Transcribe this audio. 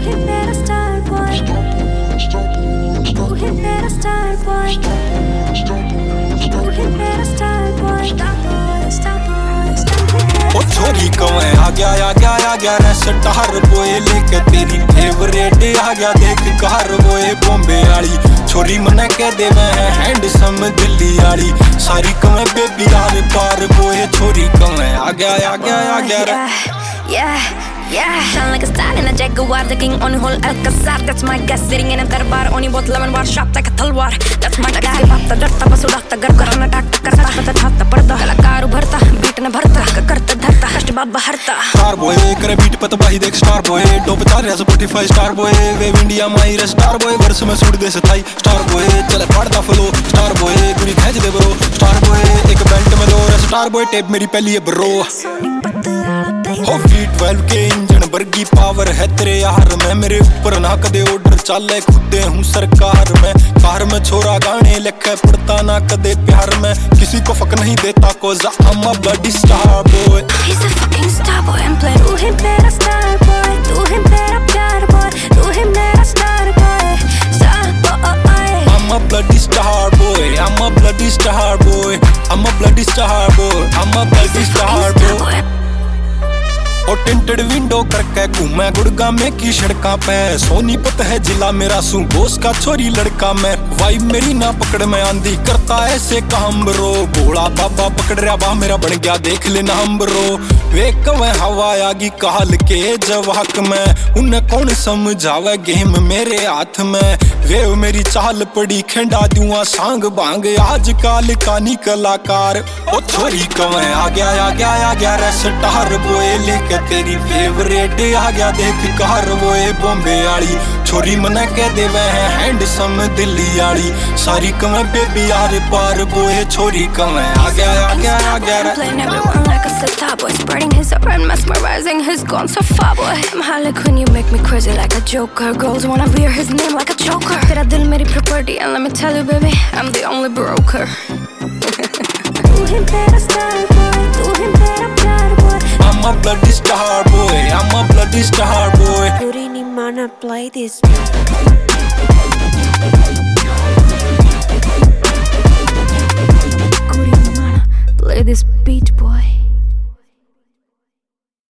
ही मेरा star boy, तू ही मेरा स्टार बॉय, तू ही मेरा star boy, star boy, star boy, star boy. ओ छोरी कौन आ गया रे स्टार बॉय लेके तेरी फेवरेट आ गया देख कार बॉय बॉम्बे वाली छोरी मने कह दे मैं हैंडसम दिल्ली वाली सारी कौन बेबी यार पार बॉय छोरी कौन आ गया रे Yeah, sound like a star in a Jaguar, the king on whole Alcazar. That's my guy sitting in a darbar, only both lemon bar, sharp like a talwar. That's my guy. बात डरता बस उड़ाता गर करना टाटा करता पता ठाता पड़ता कलाकार उभरता बीट न भरता करता धरता कष्ट बाबा हरता स्टार बॉय करे बीट पत बाही देख स्टार बॉय टॉप 4 या Spotify star boy wave India my रे स्टार बॉय वर्ष में सूट दे सताई स्टार बॉय चले पड़ता फ्लो स्टार बॉय गुरी खींच दे ब्रो स्टार बॉय एक बैंड में लो रे स्टार बॉय टेप मेरी पहली है ब्रो हो V12 के इंजन बर्गी पावर है तेरे यार मैं मेरे ऊपर ना कदे ऑर्डर चाले खुदे हूँ सरकार में कार में छोरा गाने लिखे पड़ता ना कदे प्यार में किसी को फक नहीं देता को I'm a bloody star boy He's a fucking star boy and play तू ही मेरा star boy तू ही मेरा प्यार boy तू ही मेरा star boy star boy I'm a bloody star boy I'm a bloody star boy I'm a bloody star boy I'm a bloody star boy और टिंटेड विंडो करके घूमे गुड़गामे की सड़का पे सोनीपत है जिला मेरा सू बोस का छोरी लड़का मैं वाइब मेरी ना पकड़ में आंधी करता ऐसे काम ब्रो भोला बाबा पकड़ रहा बा मेरा बन गया देख लेना हम ब्रो वे कवे हवा आगी काल के जवाक में उन्हें कौन समझावे गेम मेरे हाथ में वे मेरी चाल पड़ी खेंडा दूंगा सांग बांग आजकल कानी कलाकार ओ छोरी कवे आ गया रे स्टार बॉय लेके तेरी फेवरेट आ गया देख कार बॉय बॉम्बे वाली छोरी मने कह दे वे हैंडसम दिल्ली वाली सारी कवे बेबी यार पार बॉय छोरी कवे आ गया Playing everyone like a sitar boy spreading his aura and mesmerizing his gone so far boy I'm high like when you make me crazy like a joker girls wanna wear his name like a joker तेरा दिल मेरी property and let me tell you baby I'm the only broker तू ही मेरा star boy तू ही मेरा प्यार boy I'm a bloody star boy I'm a bloody star boy Kurini mana play this Kurini mana play this beat boy